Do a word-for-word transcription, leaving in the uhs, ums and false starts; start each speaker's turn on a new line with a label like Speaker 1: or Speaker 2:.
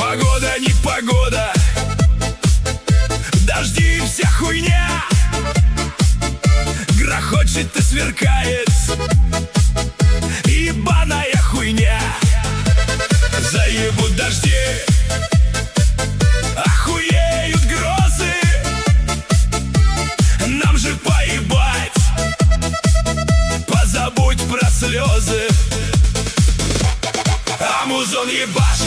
Speaker 1: Погода не погода, дожди и вся хуйня, грохочет и сверкает ебаная хуйня. Заебут дожди, охуеют грозы, нам же поебать, позабудь про слезы. А музон ебашь.